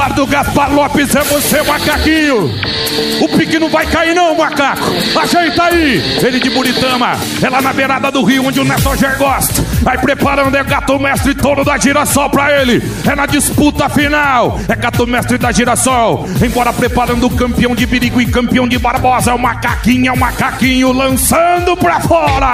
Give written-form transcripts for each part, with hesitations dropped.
bar do Gaspar Lopes, é você, macaquinho. O pique não vai cair não, macaco. Ajeita aí. Ele de Buritama, é lá na beirada do rio, onde o Neto já gosta. Vai preparando, é Gato Mestre, touro da Girassol pra ele. É na disputa final, é Gato Mestre da Girassol. Embora preparando o campeão de Birigo e campeão de Barbosa. É o macaquinho lançando pra fora.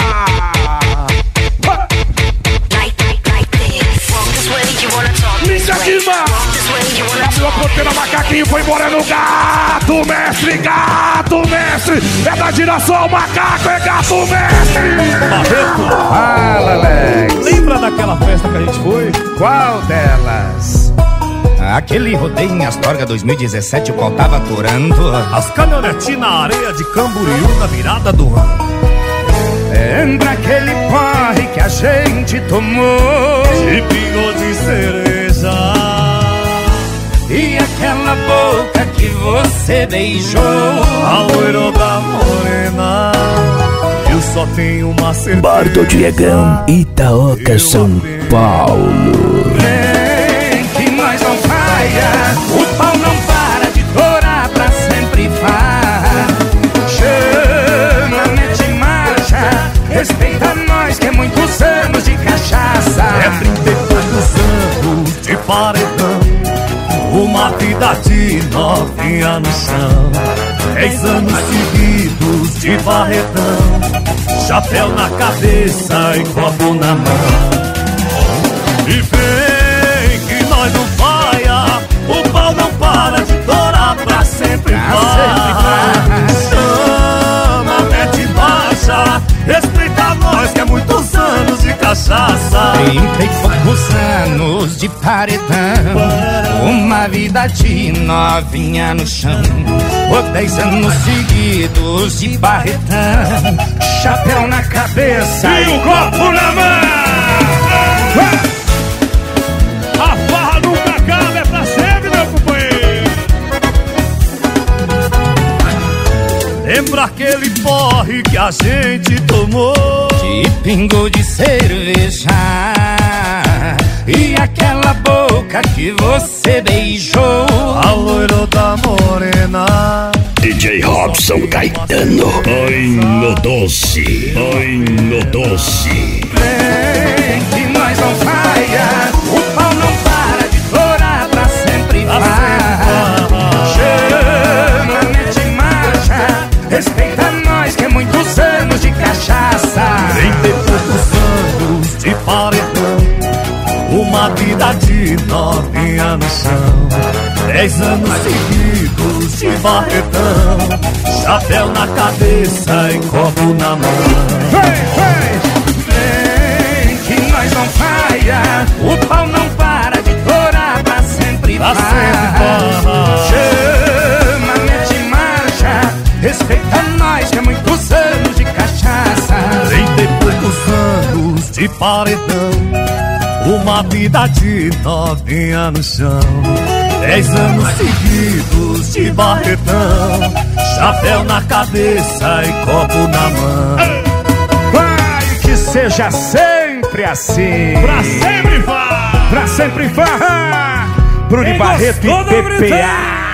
Liga aqui, mano. Abriu a porteira, macaquinho foi embora no Gato Mestre. Gato Mestre, é da Girassol, macaco, é Gato Mestre. Fala, Alex. Lembra daquela festa que a gente foi? Qual delas? Aquele rodeio em Astorga 2017, o qual tava aturando As caminhonetinhas na areia de Camboriú na virada do ano. Lembra aquele porre que a gente tomou E pingou de cereja. E aquela boca que você beijou A loira da morena. Eu só tenho uma certeza. Bar do Diegão, Itaoca, São Paulo. Vem que nós não falha, o pau não para de torar, pra sempre vai. Chama, mete marcha, respeita nós que é muitos anos de cachaça. É 32 anos de paredão, uma vida de novinha no chão. 10 anos seguidos de barretão, chapéu na cabeça e copo na mão. E vem que nós não falha, o pau não para de torar, pra sempre vai. Chama, mete baixa, respeita nós que é muitos anos de cachaça. 30 e poucos anos de paredão, uma vida de novinha no chão. 10 anos seguidos de barretão, chapéu na cabeça E o copo na mão. A farra nunca acaba, é pra sempre, meu companheiro. Lembra aquele porre que a gente tomou de pingo de cerveja e aquela boca que você beijou a loira da morena. DJ Robson Caetano, ai no doce, ai no doce. Vem que nós não falha, o pau não para de torar, pra sempre vai. Chama, mete marcha, respeita nós que é muitos anos de cachaça. 30 e poucos anos de paredão, uma vida de novinha no chão. 10 anos seguidos de barretão, chapéu na cabeça e copo na mão. Vem que nós não falha, o pau não para de torar, pra sempre vai. Chama, mete marcha, respeita nós que é muitos anos de cachaça. 30 e poucos anos de paredão, uma vida de novinha no chão. 10 anos seguidos de barretão, chapéu na cabeça e copo na mão. Vai que seja sempre assim, Pra sempre vai. pra sempre vai. Bruno Barreto e PPA.